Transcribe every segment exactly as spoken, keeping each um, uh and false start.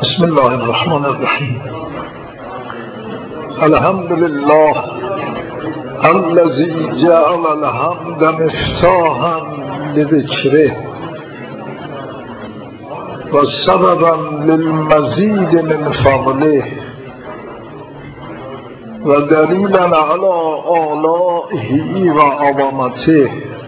بسم الله الرحمن الرحیم. الحمد لله الذي جعل الحمد مفتاحا لذکره و سببا للمزید من فضله و دلیلا علی آلائه و عظمته،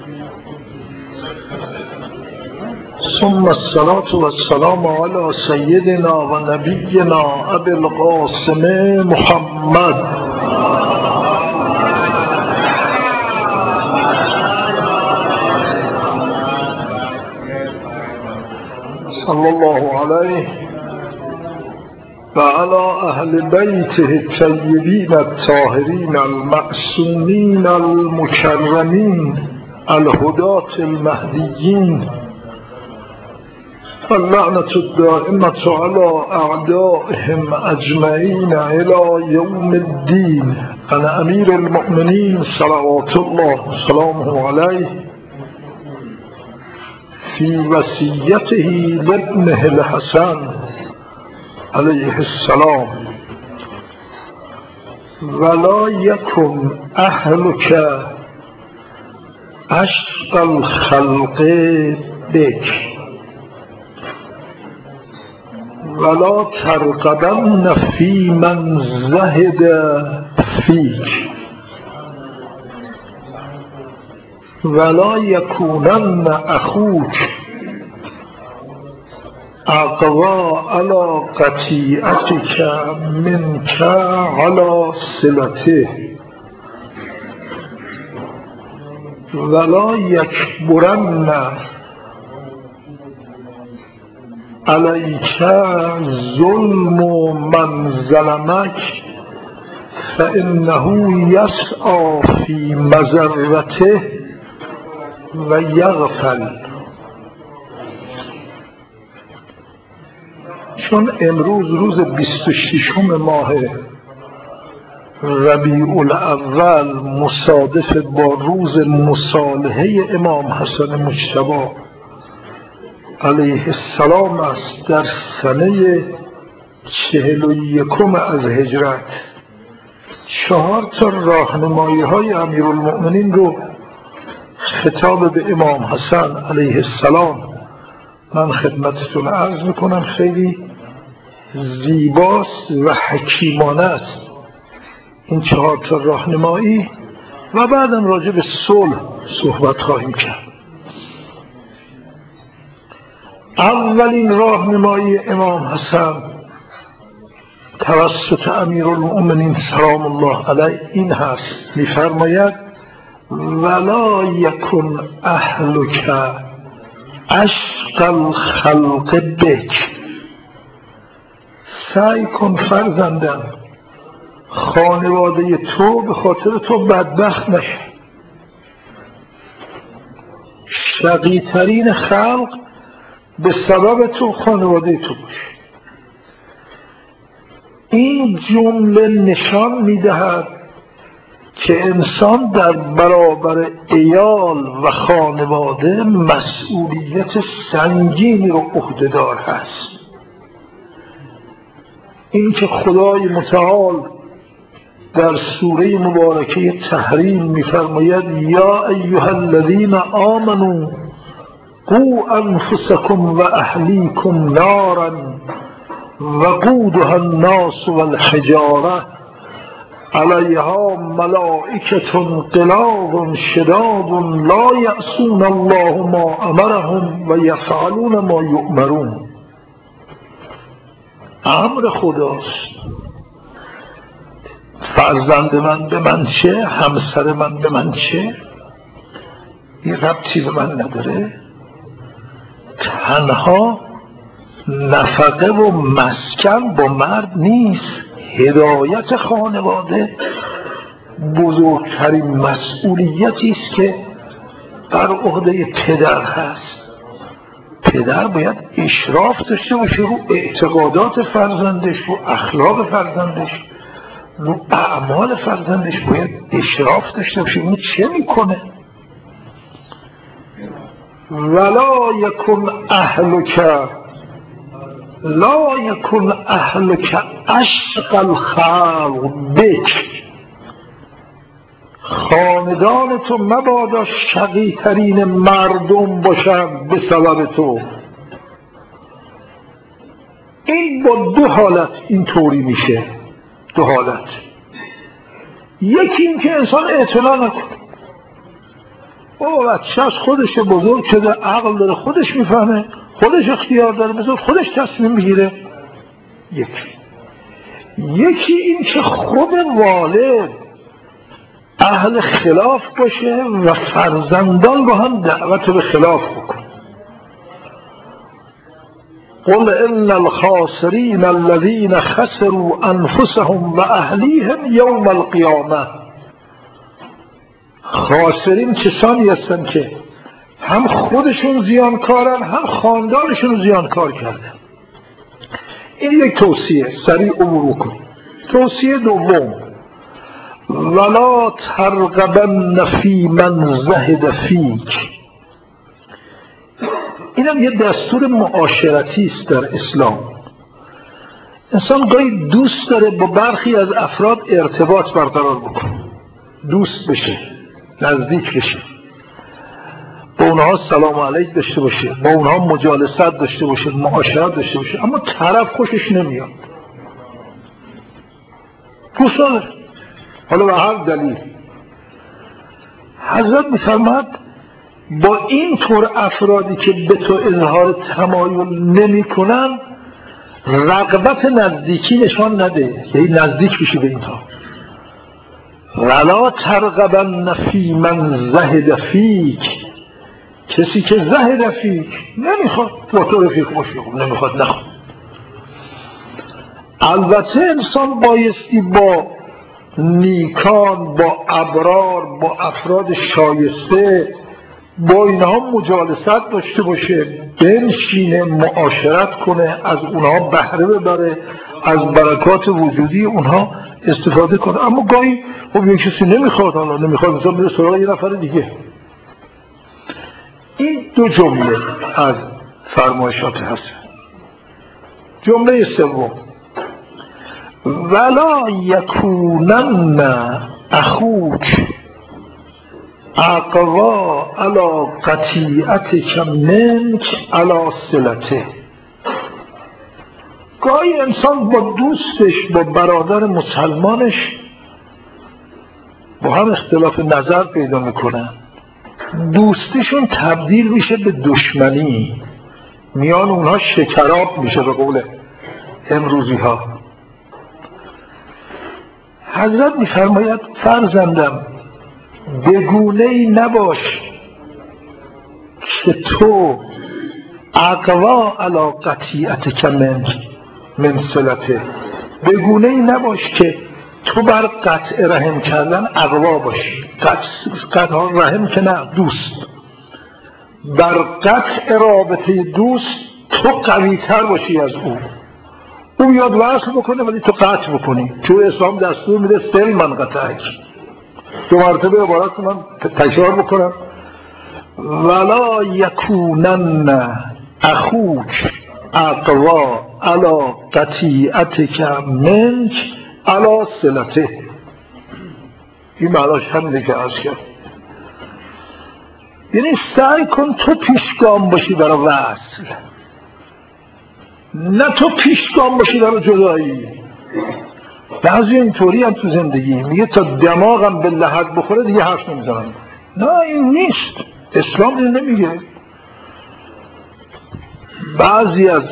ثم الصلاة والسلام على سيدنا و نبينا ابي القاسم محمد صلى الله عليه وعلى أهل بيته الطيبين الطاهرين المعصومين المكرمين الهداة المهديين، اللعنة الدائمة على أعدائهم أجمعين إلى يوم الدين. أنا أمير المؤمنين صلوات الله وسلامه عليه في وصيته لابنه الحسن عليه السلام: ولا يكن أهلك أشقى الخلق بك ولا ترقبن في من زهد فيك ولا يكونن أخوك أقوى على قطيعتك منك على صلته ولا يكبرن عليك ظلم من ظلمك فإنه يسعى في مضرته و یغفل. چون امروز روز بیست و ششم ماه ربیع الاول مصادف با روز مصالحه امام حسن مجتبی علیه السلام است در سنه چهل و یکم از هجرت، چهار تا راهنمایی های امیرالمؤمنین رو خطاب به امام حسن علیه السلام من خدمتتون عرض میکنم. خیلی زیباست و حکیمانه است این چهار تا راهنمایی و بعدم راجع به صلح صحبت خواهیم کرد. اولین راهنمایی امام حسن توسط امیرالمؤمنین سلام الله علیه این هست، میفرماید: ولا یکن اهلک اشقى الخلق بک. سعی کن فرزندم خانواده تو به خاطر تو بدبخت نشه. شقی ترین خلق به سبب تو خانواده تو باشه. این جمله نشان میدهد که انسان در برابر عیال و خانواده مسئولیت سنگینی رو عهده‌دار هست. این که خدای متعال در سوره مبارکه تحریم میفرماید: یا ایها الذین آمنوا قوا انفسکم و اهلیکم نارا وقودها الناس والحجاره علیها ملائکة غلاظ شداد لا یعصون الله ما امرهم و یفعلون ما یؤمرون. امر خداست. فرزند من به من چه؟ همسر من به من چه؟ این ربطی به من نداره. تنها نفقه و مسکن با مرد نیست. هدایت خانواده بزرگترین مسئولیتی است که بر عهده پدر هست. پدر باید اشراف داشته باشه رو اعتقادات فرزندش، رو اخلاق فرزندش، رو اعمال فرزندش باید اشراف داشته باشه. اون چه میکنه؟ ولا یکن اهلک لا یکن اهلک اشقى الخلق بک، خاندان تو مبادا شقی ترین مردم باشند به سبب تو. این با دو حالت اینطوری میشه، دو حالت. یکی این که انسان اعتنا نکنه، او بچه از خودش بزرگ شده، عقل داره، خودش میفهمه، خودش اختیار داره، بزرگ خودش تصمیم میگیره. یکی یکی این که خود والد اهل خلاف باشه و فرزندان با هم دعوت به خلاف بکنه. قل ان الخاسرین الذین خسروا انفسهم و اهلیهم یوم القیامه، خاسرین کسانی هستن که هم خودشون زیانکارن هم خاندانشون زیانکار کردن. این یک توصیه، سریع عبور کن. توصیه دوم، ولا ترغبن فی من زهد فیک. اینم یه دستور معاشرتی است در اسلام. انسان گاهی دوست داره با برخی از افراد ارتباط برقرار بکنه، دوست بشه، نزدیک بشه، با اونها سلام علیک داشته باشه، با اونها مجالست داشته باشه، معاشرت داشته باشه، اما طرف خوشش نمیاد، دوست نداره، حالا به هر دلیل. حضرت می‌فرماد با این طور افرادی که به تو اظهار تمایل نمی کنن رغبت نزدیکی نشان نده، یعنی نزدیک بشی به اینها. ولا ترغبن فی من زهد فیک، کسی که زهد فیک نمیخواد با تو رفیق باشی، نمیخواد نخواد. البته انسان بایستی با نیکان، با ابرار، با افراد شایسته، با اینها مجالست داشته باشه، بنشینه، معاشرت کنه، از اونها بهره ببره، از برکات وجودی اونها استفاده کنه. اما گاهی خب یک کسی نمیخواد، حالا نمیخواد، مثلا میره سراغ یه نفر دیگه. این دو جمله از فرمایشات هست. جمله سوم، ولا یکونن اخوک اقوا علی قطیعتک منک علی صلته. گاهی انسان با دوستش، با برادر مسلمانش با هم اختلاف نظر پیدا میکنن، دوستیشون تبدیل میشه به دشمنی، میان اونها شکراب میشه به قول امروزی ها. حضرت میفرماید فرزندم بگونه ای نباش که تو اقوا علی قطیعتک من من صلته، بگونه ای نباش که تو بر قطع رحم کردن اقوا باشی. قطع رحم که نه، دوست، بر قطع رابطه دوست تو قوی تر باشی از او. او بیاد وصل بکنه ولی تو قطع بکنی. تو اسلام دستور میده سل من قطعک. دو مرتبه عبارت من تکرار بکنم، ولا یکونن اخوک اقوا علی قطیعتک منک علی صلته. این معناش همینه که عرض کرد، یعنی سعی کن تو پیشگام باشی برای وصل، نه تو پیشگام باشی برای جدایی. بعضی اینطوری هم تو زندگی میگه تا دماغم به لحد بخوره دیگه حرف نمیزنم. نه این نیست، اسلام این نمیگه. بعضی از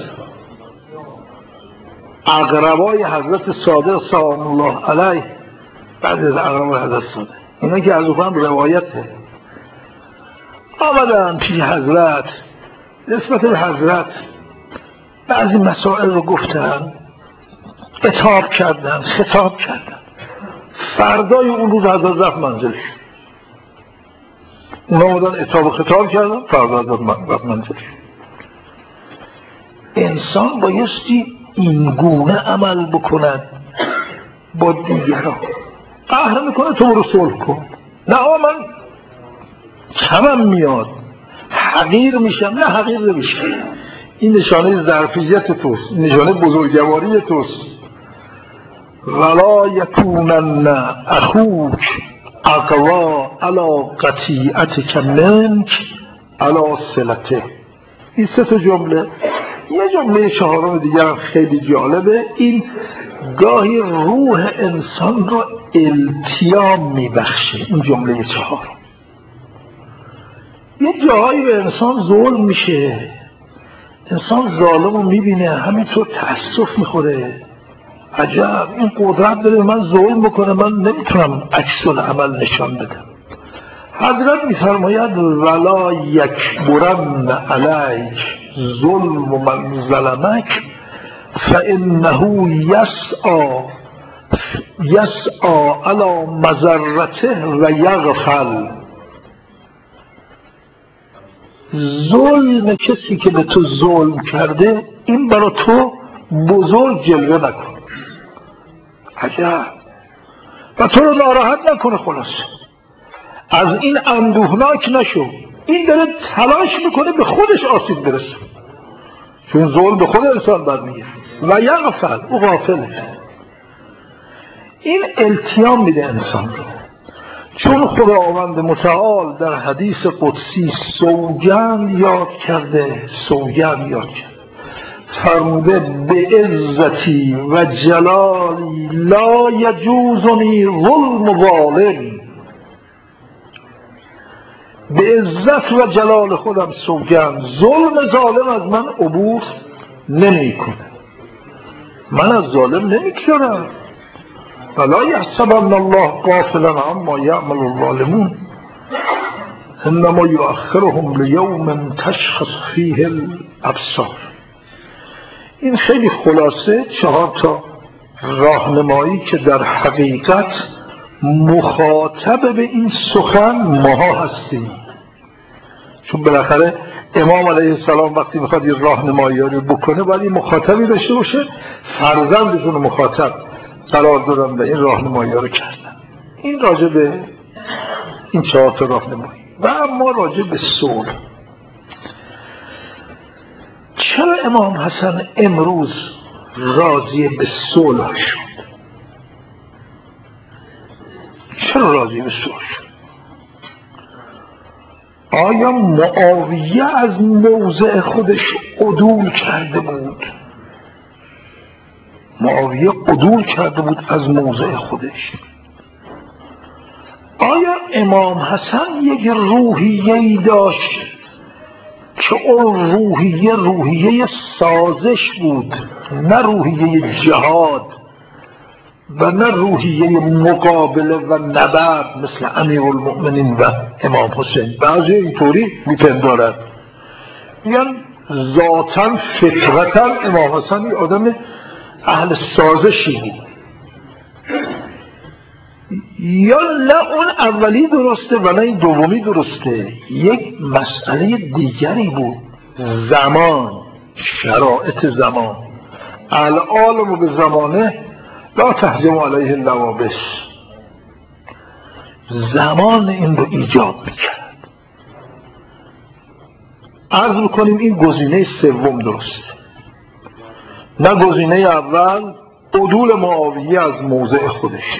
اقربای حضرت صادق سلام الله علیه، بعضی از اقربای حضرت صادق، اینا که از اوفهم روایته، آمدن پیش حضرت، نسبت به حضرت بعضی مسائل رو گفتن، عتاب کردن، خطاب کردن. فردای اون روز حضرت رفت منزلش، اونا آمدن عتاب و خطاب کردن، فردا حضرت رفت منزلش. انسان بایستی این گونه عمل بکند با دیگران. قهر میکنه تو برو صلح کن، نه آقا من کمم میاد، حقیر میشم، نه حقیر نمیشم. این نشانه ظرفیت توست، این نشانه بزرگواری توست. ولا یکونن اخوک اقوا علی قطیعتک منک علی صلته. این سه تا جمله. یه جمله چهارم دیگر هم خیلی جالبه. این گاهی روح انسان رو التیام میبخشه. این جمله چهارم یه جایی به انسان ظلم میشه، انسان ظالم رو میبینه همینطور تأسف میخوره، عجب این قدرت داره من ظلم بکنه، من نمیتونم عکس العمل نشان بدم. حضرت میفرماید ولا یکبرن علیک ظلم من ظلمک فانه یسعی یسعی علی مضرته و یغفل. ظلم کسی که به تو ظلم کرده این برای تو بزرگ جلوه نکن، عجب، و تو رو ناراحت نکنه. خلاص از این اندوهناک نشو. این داره تلاش میکنه به خودش آسیب برسه، چون ظلم به خود انسان برمیگه. و یغفل، او غافله. این التیام میده انسان رو، چون خداوند متعال در حدیث قدسی سوگند یاد کرده، سوگند یاد کرده، فرموده به عزتی و جلالی لا یجوزنی ظلم ظالم. به عزت و جلال خودم سوگند ظلم ظالم از من عبور نمی کنه، من از ظالم نمی کنم. ولا یحسبن الله غافلا عما یعمل الظالمون انما یؤخرهم لیوم تشخص فیه الابصار. این خیلی خلاصه چهار تا راهنمایی که در حقیقت مخاطب به این سخن ماها هستیم، چون بالاخره امام علیه السلام وقتی میخواد یه راهنمایی رو بکنه باید این مخاطبی داشته باشه، فرزندشون مخاطب قرار دادن و این راهنمایی رو کردن. این راجع به این چهار تا راهنمایی. و اما راجع به صلح، چرا امام حسن امروز راضی به صلح شد؟ چرا راضی به صلح شد؟ آیا معاویه از موضع خودش عدول کرده بود؟ معاویه عدول کرده بود از موضع خودش؟ آیا امام حسن یک روحیه‌ای داشت که اون روحیه روحیه سازش بود، نه روحیه جهاد و نه روحیه مقابله و نبرد مثل امیرالمؤمنین و امام حسین؟ بعضی اینطوری میپندارند، میگن ذاتاً فطرتاً امام حسن یه آدم اهل سازشی بود. یا نه اون اولی درسته و نه این دومی درسته، یک مسئله دیگری بود، زمان، شرایط زمان. العالم به زمانه لا تهجم علیه النوابس، زمان این رو ایجاب میکرد. عرض میکنیم این گزینه سوم درسته، نه گزینه اول عدول معاویه از موضع خودش،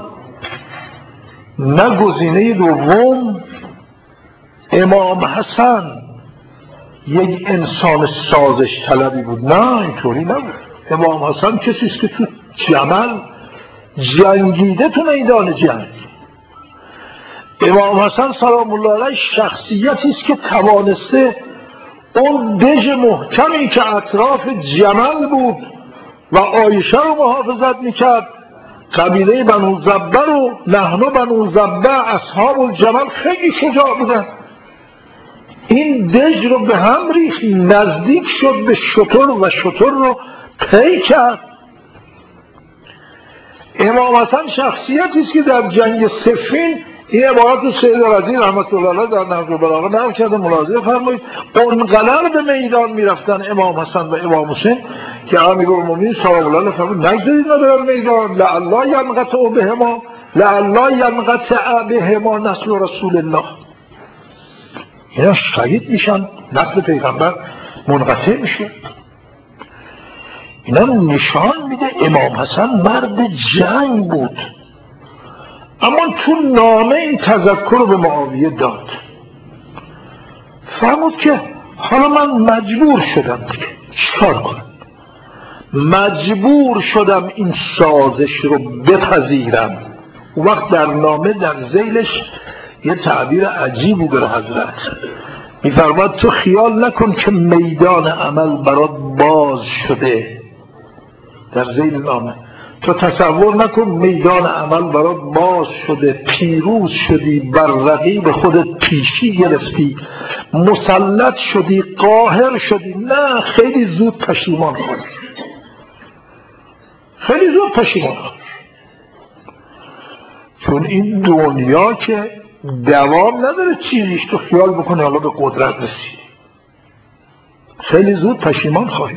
نه گزینه دوم امام حسن یک انسان سازش طلبی بود. نه اینطوری نبود. امام حسن کسی است که تو جمل جنگیده تو میدان جنگ. امام حسن سلام الله علیه شخصیتی است که توانسته اون دژ محکمی که اطراف جمل بود و عایشه رو محافظت میکرد، قبیله بنو زبه رو، نحن بنو زبه اصحاب الجمل خیلی شجاع بودن، این دژ رو به هم ریخت، نزدیک شد به شتر و شتر رو پی کرد. امام حسن شخصیتی است که در جنگ صفین، این عبارت رو سید رضی رحمت الله علیه در نهج البلاغه نقل کرده، ملاحظه فرمایید، اونقدر به میدان میرفتن امام حسن و امام حسین که امیرالمومنین سلام الله علیه فرمود نگذارید ندارن میدان، لعلا ینقطع بهما لعلا ینقطع بهما نسل رسول الله. اینا شهید میشن، نسل پیغمبر منقطع میشه. اینا نشان میده امام حسن مرد جنگ بود، اما تو نامه این تذکر رو به معاویه داد. فرمود که حالا من مجبور شدم دیگه چیکار کنم، مجبور شدم این سازش رو بپذیرم. اون وقت در نامه در ذیلش یه تعبیر عجیبی داره حضرت، میفرماد تو خیال نکن که میدان عمل برات باز شده. در ذیل نامه تو تصور نکن میدان عمل برات باز شده، پیروز شدی، بر رقیب خودت پیشی گرفتی، مسلط شدی، قاهر شدی. نه، خیلی زود پشیمان خواهی، خیلی زود پشیمان خواهی. چون این دنیا که دوام نداره چیزیش تو خیال بکنی حالا به قدرت رسیدی، خیلی زود پشیمان خواهی.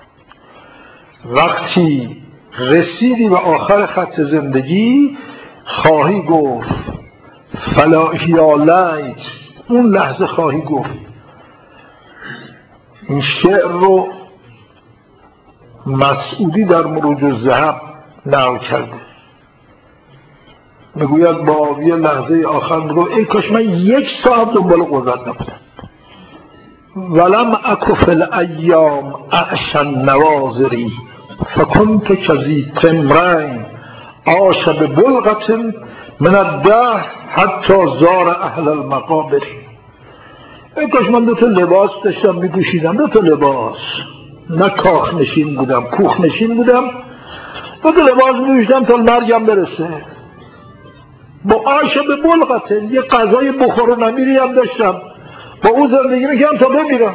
وقتی رسیدی به آخر خط زندگی خواهی گفت فلا یا لیت، اون لحظه خواهی گفت. این شعر رو مسعودی در مروج الذهب نقل کرده، میگوید با یه لحظه آخر میگو ای کاش من یک ساعت دنبال قدرت نبودم. ولم اکو فی الایام اعشن نوازری فکنت کذی تمرین عاش ببلغة من الدهر حتی زار اهل المقابر. ای کاش من دو تا لباس داشتم میپوشیدم، دو تا لباس، نه کاخ نشین بودم، کوخ نشین بودم، دو تا لباس میپوشیدم تا مرگم برسه. با عاش ببلغة یه غذای بخور و نمیری هم داشتم، با اون زندگی میکنم تا بمیرم.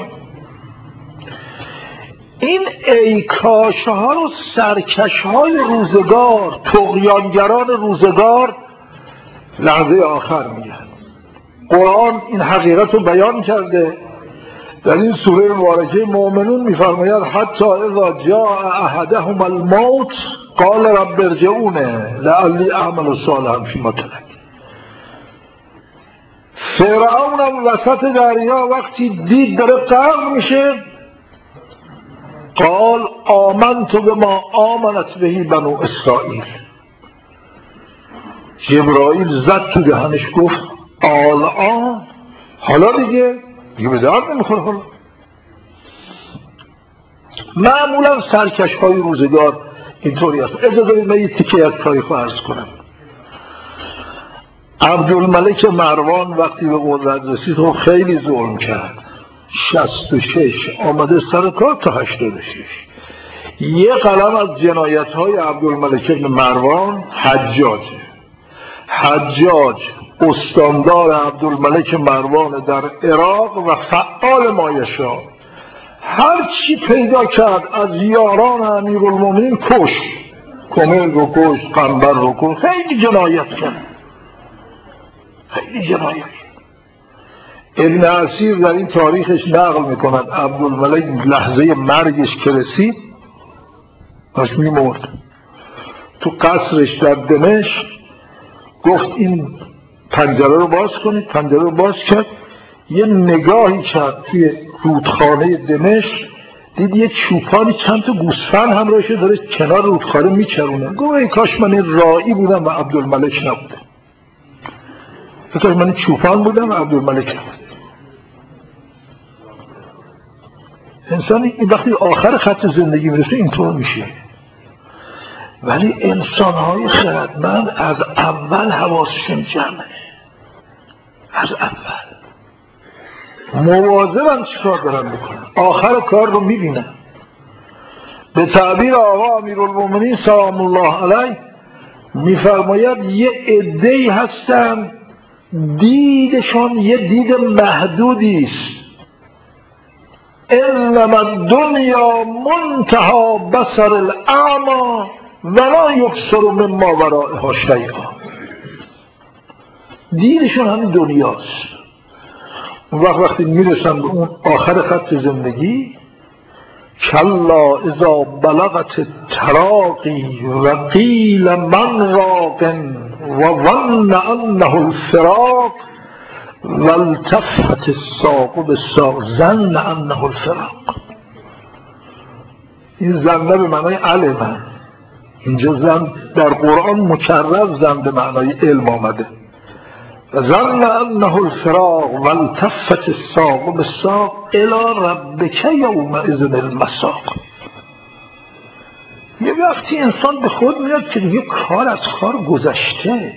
این ایکاش ها رو سرکش های روزگار، طغیانگران روزگار لحظه آخر میگن. قرآن این حقیقت رو بیان کرده در این سوره مبارکه مؤمنون، میفرماید حتی اذا جاء احدهم الموت قال رب ارجعون لعلی اعمل صالحا فیما ترکت. فرعون هم وسط دریا وقتی دید داره غرق میشه قال آمنت بما آمنت بهی بنو اسرائیل. جبرائیل زد تو دهنش گفت الان حالا دیگه دیگه به درد نمیخوره. حالا معمولا سرکش های روزگار اینطوری هست. اجازه بدید من یه تیکه از تاریخ رو عرض کنم. عبدالملک مروان وقتی به قدرت رسید خب خیلی ظلم کرد. شصت و شش آمده سر کار تا هشتاد و شش. یه قلم از جنایت های عبدالملک ابن مروان حجاج حجاج استاندار عبدالملک مروان در عراق و فعال مایشا، هر چی پیدا کرد از یاران امیرالمومنین کش، کمل رو کش، قنبر رو کش، خیلی جنایت کرد، خیلی جنایت. ابن اسیر در این تاریخش نقل میکند عبدالملک لحظه مرگش که رسید داشت میمرد، تو قصرش در دمشق گفت این پنجره رو باز کنید، پنجره رو باز کرد، یه نگاهی کرد توی رودخانه دمشق، دید یه چوپانی چند تا گوسفند همراهش داره کنار رودخانه میچرونه. گفت ای کاش من این راعی بودم و عبدالملک نبودم، ای کاش من این چوپان بودم و عبدالملک نبودم. انسان وقتی آخر خط زندگی میرسه اینطور میشه. ولی انسان‌های خردمند از اول حواسشون جمعه، از اول مواظبن چیکار دارن بکنن، آخر کار رو میبینن. به تعبیر آقا امیرالمومنین سلام الله علیه میفرماید یه عده‌ای هستن دیدشون یه دید محدودی است. انما الدنیا منتهى بصر الاعمی ولا یبصر مما ورائها شیئا. دیدشون همین دنیاست. اون وقت وقتی میرسن به اون آخر خط زندگی کلا اذا بلغت التراقی و قیل من راق و ظن انه الفراق والتفت الساق بالساق ظن انه الفراق. این ظن به معنای علم، اینجا ظن در قرآن مکرر ظن به معنای علم آمده. ظن انه الفراق والتفت الساق بالساق الی ربک یومئذ المساق. یه وقتی انسان به خود میاد که دیگه کار از کار گذشته.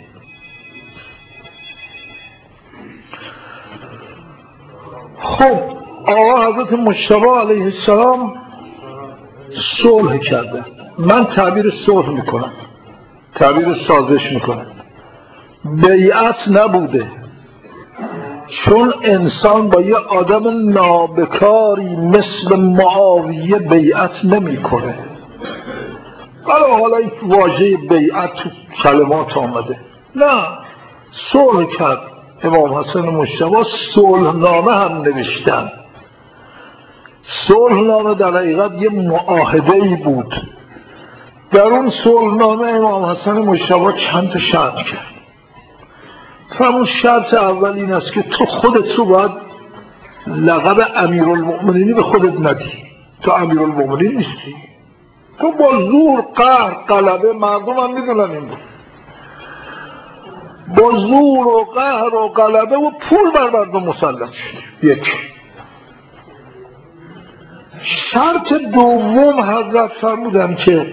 خب آقا حضرت مجتبی علیه السلام صلح کرده. من تعبیر صلح میکنم، تعبیر سازش میکنم. بیعت نبوده، چون انسان با یه آدم نابکاری مثل معاویه بیعت نمیکنه. ولی حالا این واژه بیعت تو کلمات آمده. نه، صلح کرد. امام حسن مجتبی صلحنامه هم نوشتن. صلحنامه در حقیقت یه معاهده‌ای بود. در اون صلحنامه امام حسن مجتبی چند تا شرط کرد. همون شرط اول این است که تو خودت رو باید لقب امیرالمؤمنینی به خودت ندی. تو امیرالمؤمنین نیستی، تو با زور، قهر، غلبه، مردم هم میدونن این بود، با زور و قهر و غلبه و پول بر مردم مسلط شد. یک. شرط دوم حضرت فرمودن که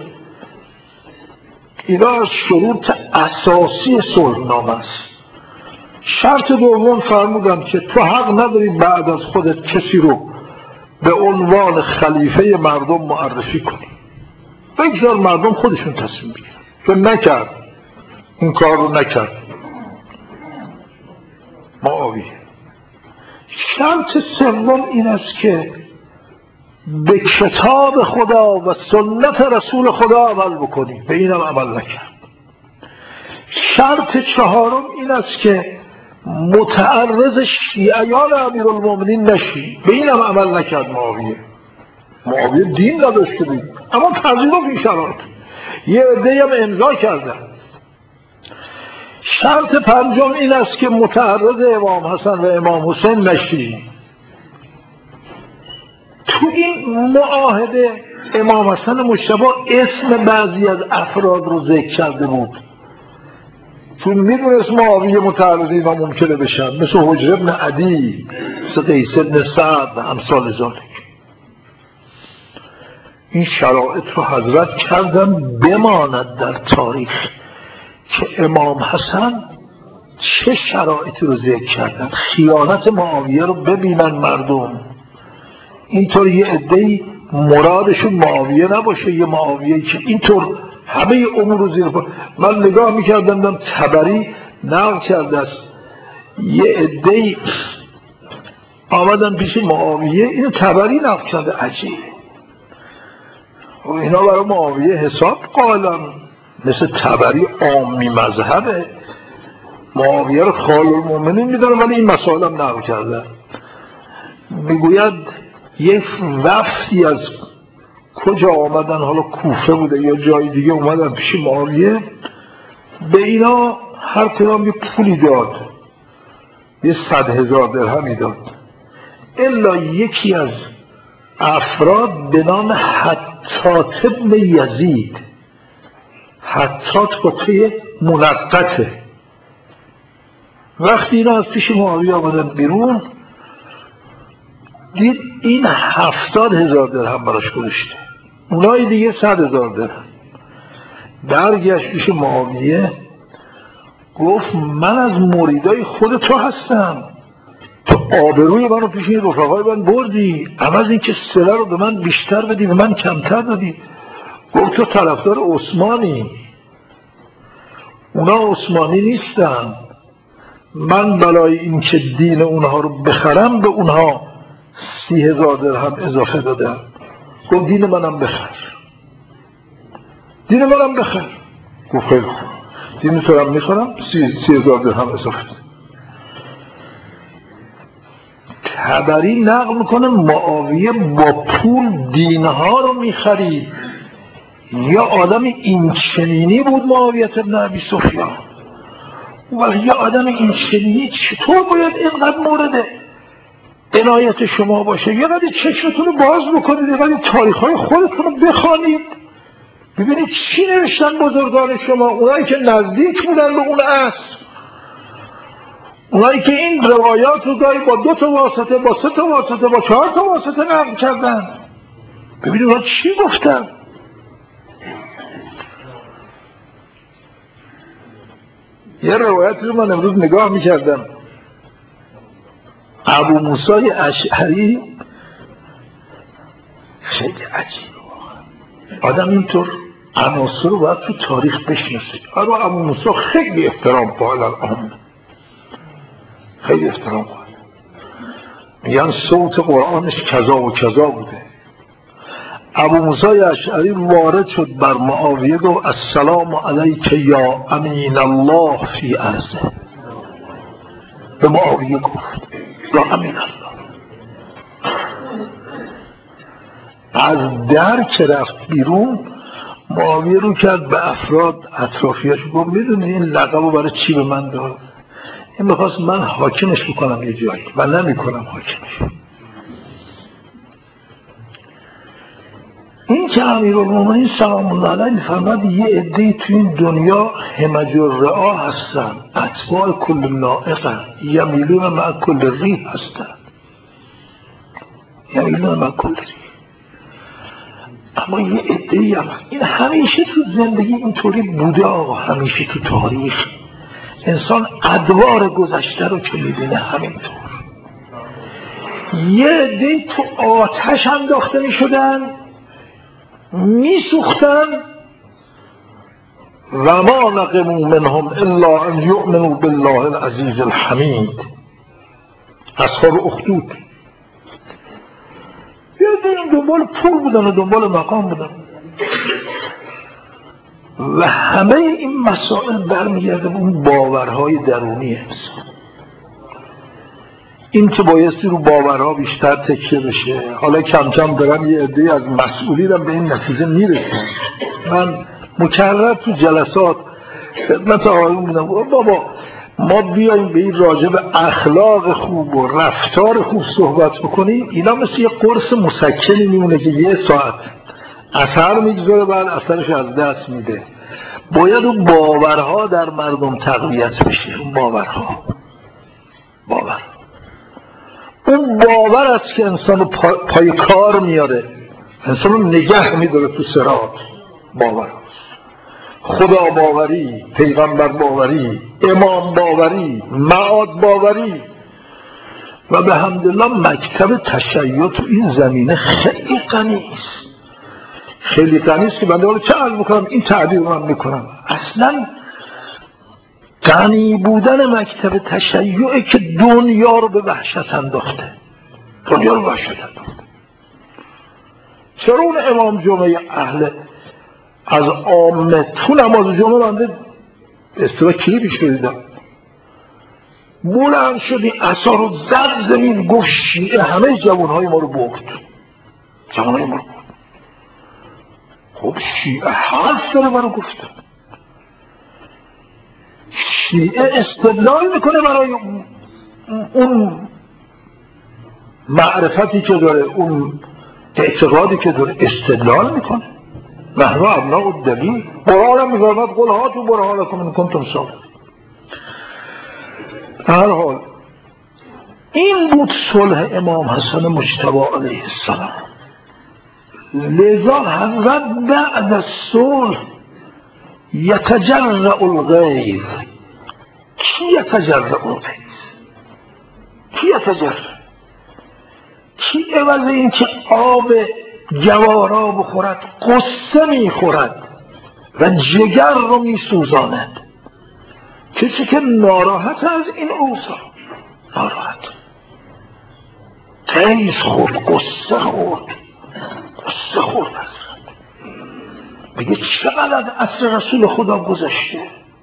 اینا از شروط اساسی صلحنامه است. شرط دوم فرمودن که تو حق نداری بعد از خودت کسی رو به عنوان خلیفه مردم معرفی کنی، بگذار مردم خودشون تصمیم بگیرن. که نکرد، این کار رو نکرد معاویه. شرط سوم این است که به کتاب خدا و سنت رسول خدا عمل بکنی، به اینم عمل نکرد. شرط چهارم این است که متعرض شیعیان امیرالمؤمنین نشی، به اینم عمل نکرد معاویه. معاویه دین نداشته بود اما پذیرفت این شرایط. یه عده‌ای هم امضا کردن. شرط پنجم این است که متعرض امام حسن و امام حسین نشی. تو این معاهده امام حسن مجتبی اسم بعضی از افراد رو ذکر کرده بود، چون میدونست معاویه متعرض اینا ممکنه بشن، مثل حجر ابن عدی، مثل قیس ابن سعد و امثال ذالک. این شرایط رو حضرت کردن بماند در تاریخ که امام حسن چه شرایطی رو ذکر کردن. خیانت معاویه رو ببینن مردم، اینطور یه عده‌ای مرادشون معاویه نباشه، یه معاویه‌ای که اینطور همه امور رو زیر پا. من نگاه میکردم دم طبری نقل کرده است، یه عده‌ای آمدن پیش معاویه، اینو طبری نقل کرده. عجیب، و اینا برای معاویه حساب قائلن، مثل طبری عامی مذهبه، معاویه رو خالالمؤمنین میدونه، ولی این مسائل هم نقل کرده. میگوید یک وفدی از کجا آمدن، حالا کوفه بوده یا جای دیگه، اومدن پیش معاویه، به اینا هر کدام یه پولی داد، یه صد هزار درهمی داد، الا یکی از افراد به نام حطات ابن یزید، حطات کتیه منقطه. وقتی اینا از پیش معاویه آمدن بیرون، دید این هفتاد هزار درهم براش گذاشته، اونای دیگه صد هزار درهم. برگشت پیش معاویه گفت من از مریدای خود تو هستم، تو آبروی منو پیش این رفقای من بردی، عوض این که سله رو به من بیشتر بدی به من کمتر دادی. گفت تو طرفدار عثمانی، اونا عثمانی نیستن، من برای این که دین اونها رو بخرم به اونها سی هزار درهم اضافه دادم. گفت دین منم بخر، دین منم بخر. گفت خیلی خوب، دین تو هم میخورم، سی, سی هزار درهم اضافه دادم. طبری نقل میکنه معاویه با پول دینها رو میخرید. یا آدم این چنینی بود معاویه ابن ابی سفیان، ولی یه آدم این چنینی چطور باید اینقدر مورد عنایت شما باشه؟ یه قدر چشمتون رو باز بکنید، یه قدر تاریخ‌های خودتون رو بخوانید، ببینید چی نوشتن بزرگان شما، اونایی که نزدیک بودن به اون عصر، اونایی که این روایات رو داری با دو تا واسطه، با سه تا واسطه، با چهار تا واسطه نقل کردن. ببینید اونها چی گفتن. یه روایت رو من امروز نگاه میکردم، ابو موسی اشعری، خیلی عجیب آدم اینطور عناصر رو باید تو تاریخ بشناسه. اما ابو موسی خیلی احترام قائل الان، خیلی احترام قائل، میگن صوت قرآنش کذا و کذا بوده. ابو موسی اشعری وارد شد بر معاویه گفت السلام علیک یا امین الله فی ارضه. به معاویه گفت یا امین الله. از در که رفت بیرون معاویه رو کرد به افراد اطرافیاش گفت میدونی این لقب رو برای چی به من داد؟ این میخواست من حاکمش بکنم یه جایی و نمیکنم حاکمش. این که امیرالمومنین سلام الله علیه میفرماد یه عده‌ای تو این دنیا همج الرعا هستن، اتباع کل نائقن، یمیلون مع کل ریح هستن، یمیلون مع کل ریح. اما یه عده‌ای هم این همیشه تو زندگی اینطوری بوده آقا، همیشه تو تاریخ انسان ادوار گذشته رو که میبینه همینطور. یه عده‌ای تو آتش انداخته میشدن، میسوختن و ما نقموا منهم الا ان یؤمنوا بالله العزیز الحمید. اصحاب اخدود یه دین دنبال پول بودن و دنبال مقام بودن و همه این مسائل برمیگرده به اون باورهای درونی انسان. این که بایستی رو باورها بیشتر تکیه بشه. حالا کم کم دارن یه عده‌ای از مسئولین به این نتیجه میرسن. من مکرر تو جلسات خدمت آقایون بودم بابا ما بیاییم به این راجع به اخلاق خوب و رفتار خوب صحبت بکنیم، اینا مثل یه قرص مسکنی میمونه که یه ساعت اثر میگذاره بعد اثرش از دست میده. باید اون باورها در مردم تقویت بشه. اون باورها باور اون باور است که انسان پا... پای کار میاره، انسان رو نگه میداره تو صراط. باور خدا باوری، پیغمبر باوری، امام باوری، معاد باوری و به حمدالله مکتب تشیع تو این زمینه خیلی غنی است. خیلی غنی است که بنده حالا چه عرض میکنم، این تعبیر رو من میکنم. اصلا غنی بودن مکتب تشیعه که دنیا رو به وحشت انداخته، دنیا رو به وحشت انداخته. چرا اون امام جمعه اهل از عامه تو نماز جمعه بنده استوا کلیپش رو دیدم، بلند شدی عصا رو زد زمین گفت شیعه همه جوانهای ما رو برد، جوانهای ما رو برد. خب شیعه حرف داره برای گفتن، شیعه استدلال میکنه برای اون معرفتی که داره، اون اعتقادی که داره استدلال میکنه. نحن ابناء الدلیل. قرآن هم میفرماد قل هاتوا برهانکم ان کنتم صادقین. هر حال این بود صلح امام حسن مجتبی علیه السلام. لذا حضرت بعد الصلح یتجرع الغیظ. کی یتجرع الغیظ؟ کی یتجرع؟ کی عوض این که آب جوارا بخورد قصه میخورد و جگر رو میسوزاند؟ کسی که ناراحت از این اوضاع، ناراحت، تیز خورد، قصه خورد، قصه خورد حضرت. بگه چقدر از عصر رسول خدا گذشته.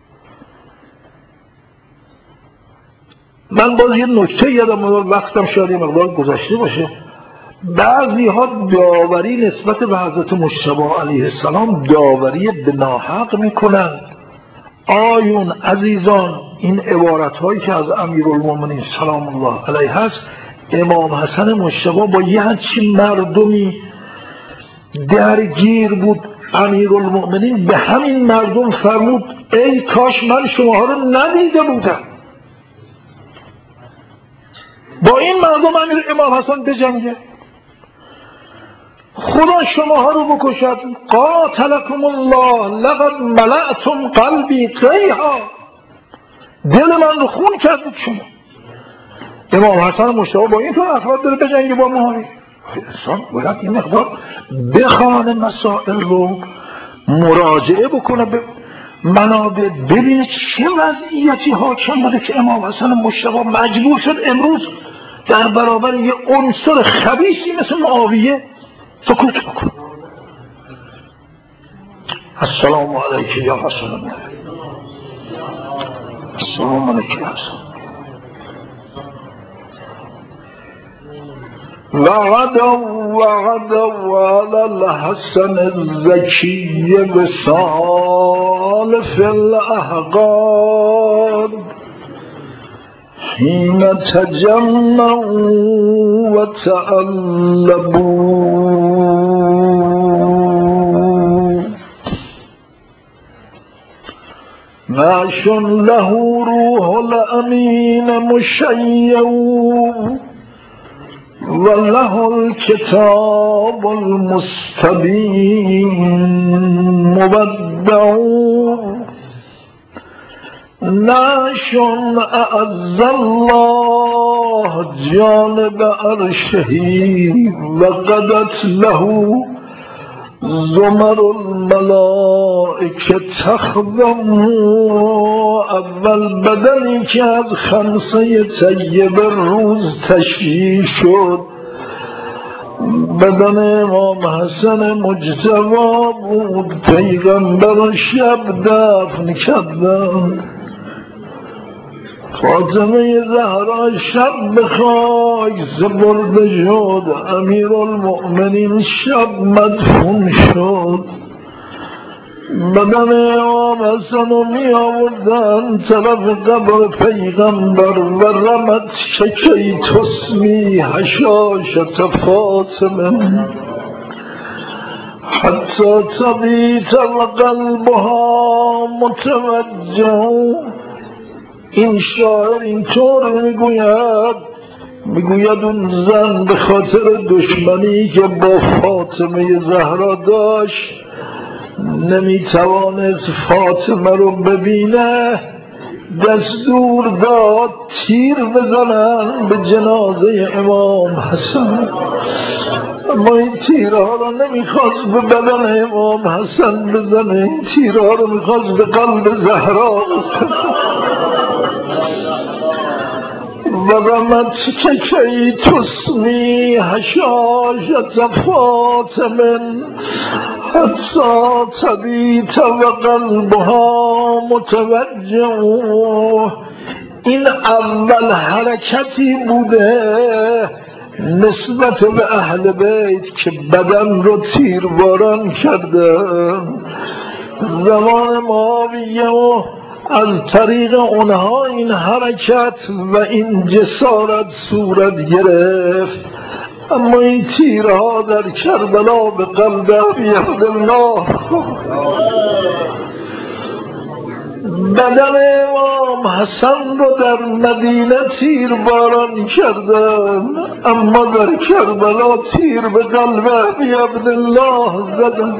من باز یه نکته یادم اومد، وقتم شاید یه مقدار گذشته باشه. بعضی ها داوری نسبت به حضرت مجتبی علیه السلام داوری به ناحق میکنن. آیون عزیزان این عبارت هایی که از امیرالمومنین سلام الله علیه هست، امام حسن مجتبی با یه همچین مردمی درگیر بود. امیرالمومنین به همین مردم فرمود ای کاش من شماها رو ندیده بودم. با این مردم امیر امام حسن بجنگه، خدا شماها رو بکشد. قاتلکم الله لقد ملأتم قلبی قیحا، دل من رو خون کردید شما. امام حسن مجتبی با این طور افراد داره بجنگه با معاویه. انسان باید این مقدار بخوانه، مسائل رو مراجعه بکنه، به منابع ببینه چه وضعیتی حاکم بوده که امام حسن مجتبی مجبور شد امروز در برابر یه عنصر خبیثی مثل معاویه سکوت بکنه. السلام علیک یا رسول الله. السلام علیک یا رسول الله. وغدا وغدا على الحسن الزكي وصال في الأحقاد حين تجمعوا وتألبوا ناش له روح الأمين مشيع وله الكتاب المستبين مبدع ناش أعز الله جانب عرشه وقدت له زمر الملائكه تخدم. اول بدنی که از خمسه طیب روز تشریح شد بدن امام حسن مجتبی بود. پیغمبر شب دفن کردند، فاطمه زهرا شب به خاک سپرده شد، امیرالمؤمنین شب مدفون شد. بدن امام حسن رو می آوردن طرف قبر پیغمبر و رمت شکی تسمی حشاشت فاطمه حتی تبیت قلبها متوجه. این شاعر اینطور میگوید میگوید اون زن به خاطر دشمنی که با فاطمه زهرا داشت نمیتوانست فاطمه رو ببینه، دستور داد تیر بزنن به جنازه امام حسن، اما این تیرها رو نمیخواست به بدن امام حسن بزنه، این تیرها رو میخواست به قلب زهرا ورمت که کی تسمی حشاشت فاطمه حتی تبیت و قلبها متوجه. این اول حرکتی بوده نسبت به اهل بیت که بدن رو تیرباران کردن. زمان معاویه و از طریق اونها این حرکت و این جسارت صورت گرفت، اما این تیرها در کربلا به قلب ابی عبدالله بدن امام حسن رو در مدینه تیر باران کردن، اما در کربلا تیر به قلب ابی عبدالله زدن.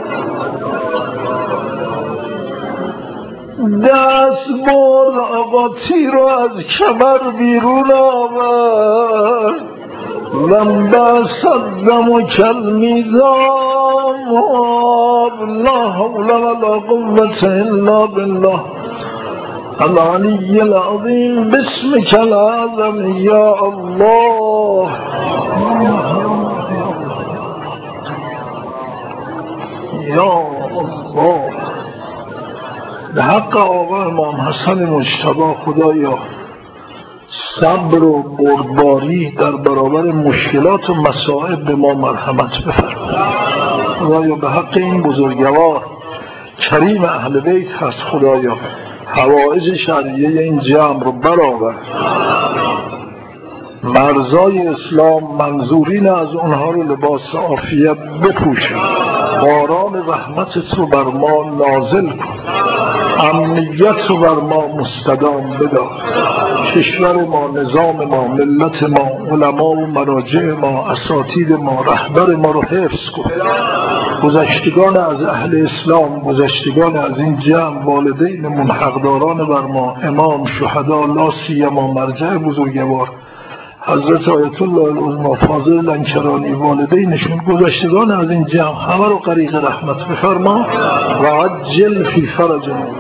دست برد آقا تیر رو از کمر بیرون آورد، لنبه صدم و کل میزان لا حول ولا قوة الا بالله العلی العظیم بسمک العظم یا الله. یا الله به حق آقا امام حسن مجتبی خدایا صبر و بردباری در برابر مشکلات و مصائب به ما مرحمت بفرما. خدایا به حق این بزرگوار کریم اهل بیت هست، خدایا حوائج شرعیه این جمع رو برآور. مرزای اسلام منظورین از اونها رو لباس عافیت بپوشن. باران رحمت تو بر ما نازل کن. امنیت رو بر ما مستدام بدار. کشور ما، نظام ما، ملت ما، علما و مراجع ما، اساتید ما، رهبر ما رو حفظ کن. گذشتگان از اهل اسلام، گذشتگان از این جمع، والدینمون، حقداران بر ما، امام، شهدا، لا سیما مرجع بزرگوار حضرت آیت الله العظمی فاضل لنکرانی، والدینشون، گذشتگان از این جمع، همه رو غریق رحمت بفرما و عجل فی فرجنا.